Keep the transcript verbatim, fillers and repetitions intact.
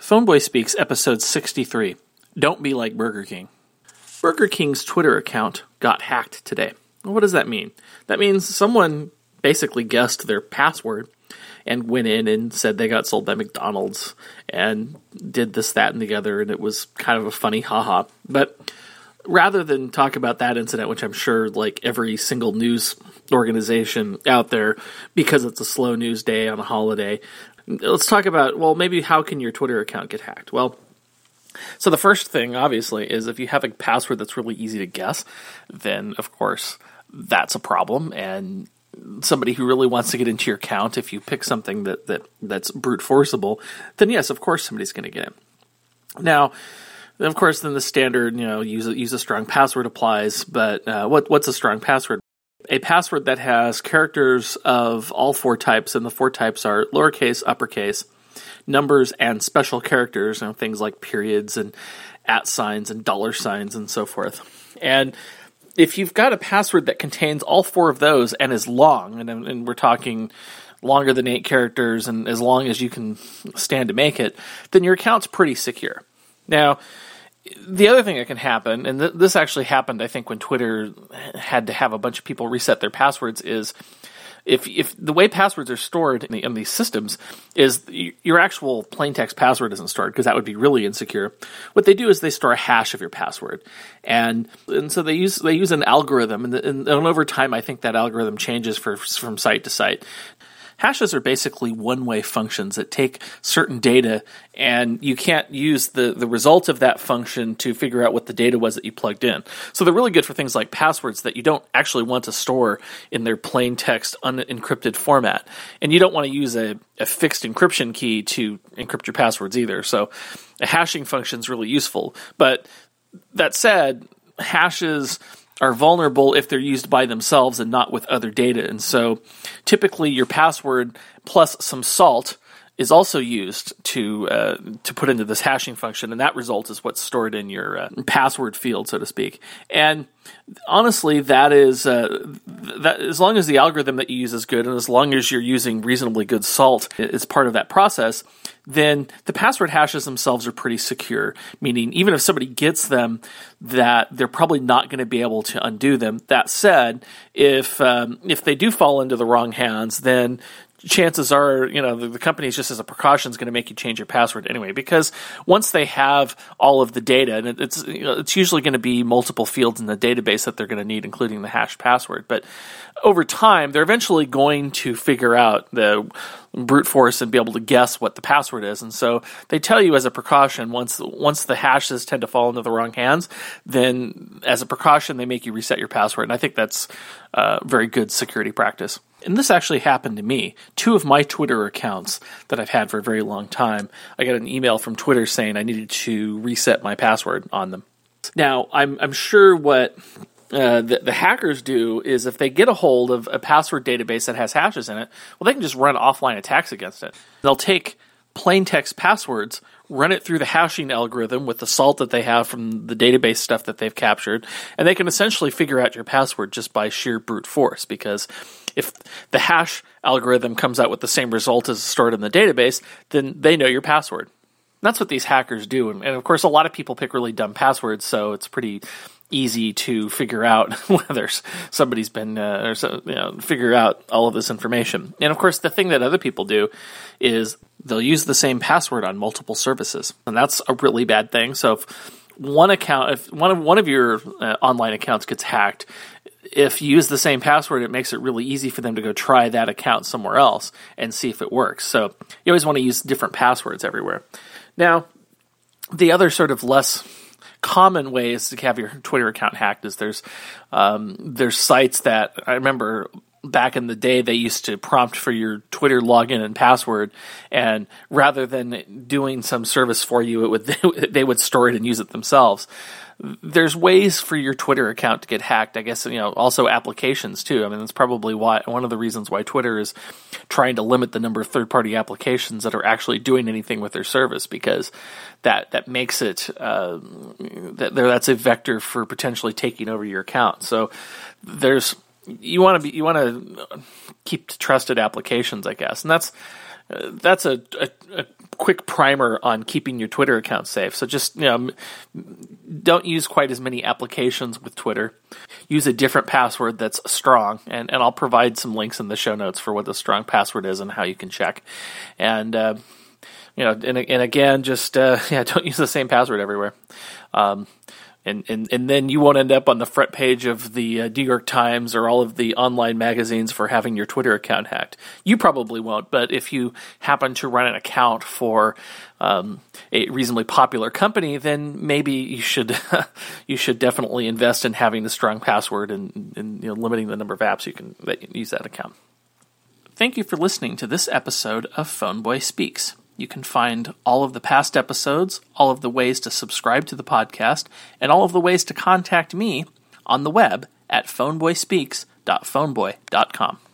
Phoneboy Speaks, episode sixty-three. Don't be like Burger King. Burger King's Twitter account got hacked today. Well, what does that mean? That means someone basically guessed their password and went in and said they got sold by McDonald's and did this, that, and the other, and it was kind of a funny haha. But rather than talk about that incident, which I'm sure like every single news organization out there, because it's a slow news day on a holiday, let's talk about, well, maybe how can your Twitter account get hacked? Well, so the first thing, obviously, is if you have a password that's really easy to guess, then, of course, that's a problem. And somebody who really wants to get into your account, if you pick something that, that that's brute forceable, then yes, of course, somebody's going to get in. Now, of course, then the standard, you know, use a, use a strong password applies. But uh, what what's a strong password? A password that has characters of all four types, and the four types are lowercase, uppercase, numbers, and special characters, you know, things like periods and at signs and dollar signs and so forth. And if you've got a password that contains all four of those and is long, and, and we're talking longer than eight characters and as long as you can stand to make it, then your account's pretty secure. Now, the other thing that can happen, and th- this actually happened, I think, when Twitter had to have a bunch of people reset their passwords, is if if the way passwords are stored in, the, in these systems is your actual plain text password isn't stored, because that would be really insecure. What they do is they store a hash of your password, and and so they use they use an algorithm, and, the, and, and over time, I think that algorithm changes for, from site to site. Hashes are basically one-way functions that take certain data, and you can't use the, the result of that function to figure out what the data was that you plugged in. So they're really good for things like passwords that you don't actually want to store in their plain text unencrypted format. And you don't want to use a, a fixed encryption key to encrypt your passwords either. So a hashing function is really useful. But that said, hashes are vulnerable if they're used by themselves and not with other data. And so typically your password plus some salt is also used to uh, to put into this hashing function, and that result is what's stored in your uh, password field, so to speak. And honestly, that is uh, that as long as the algorithm that you use is good, and as long as you're using reasonably good salt as part of that process, then the password hashes themselves are pretty secure, meaning even if somebody gets them, that they're probably not going to be able to undo them. That said, if um, if they do fall into the wrong hands, then chances are, you know, the, the company, just as a precaution, is going to make you change your password anyway, because once they have all of the data, and it, it's you know, it's usually going to be multiple fields in the database that they're going to need, including the hashed password. But over time, they're eventually going to figure out the brute force and be able to guess what the password is. And so they tell you as a precaution, once once the hashes tend to fall into the wrong hands, then as a precaution, they make you reset your password. And I think that's uh, very good security practice. And this actually happened to me. Two of my Twitter accounts that I've had for a very long time, I got an email from Twitter saying I needed to reset my password on them. Now, I'm I'm sure what uh, the, the hackers do is if they get a hold of a password database that has hashes in it, well, they can just run offline attacks against it. They'll take plain text passwords, run it through the hashing algorithm with the salt that they have from the database stuff that they've captured, and they can essentially figure out your password just by sheer brute force, because if the hash algorithm comes out with the same result as stored in the database, then they know your password. That's what these hackers do. And, and of course, a lot of people pick really dumb passwords, so it's pretty easy to figure out whether somebody's been, uh, or so, you know, figure out all of this information. And of course, the thing that other people do is they'll use the same password on multiple services. And that's a really bad thing. So if one account, if one of, one of your uh, online accounts gets hacked, if you use the same password, it makes it really easy for them to go try that account somewhere else and see if it works. So you always want to use different passwords everywhere. Now, the other sort of less common ways to have your Twitter account hacked is there's um, there's sites that I remember back in the day they used to prompt for your Twitter login and password, and rather than doing some service for you, it would they would store it and use it themselves. There's ways for your Twitter account to get hacked. I guess, you know, also applications too. I mean, that's probably why one of the reasons why Twitter is trying to limit the number of third-party applications that are actually doing anything with their service, because that that makes it uh, that that's a vector for potentially taking over your account. So there's you want to be you want to keep trusted applications, I guess, and that's uh, that's a, a, a quick primer on keeping your Twitter account safe. So just, you know, don't use quite as many applications with Twitter. Use a different password that's strong, and, and I'll provide some links in the show notes for what the strong password is and how you can check. And, uh, you know, and, and again, just, uh, yeah, don't use the same password everywhere. Um, And, and and then you won't end up on the front page of the uh, New York Times or all of the online magazines for having your Twitter account hacked. You probably won't, but if you happen to run an account for um, a reasonably popular company, then maybe you should you should definitely invest in having the strong password and, and you know, limiting the number of apps you can that use that account. Thank you for listening to this episode of Phoneboy Speaks. You can find all of the past episodes, all of the ways to subscribe to the podcast, and all of the ways to contact me on the web at phoneboy speaks dot phoneboy dot com.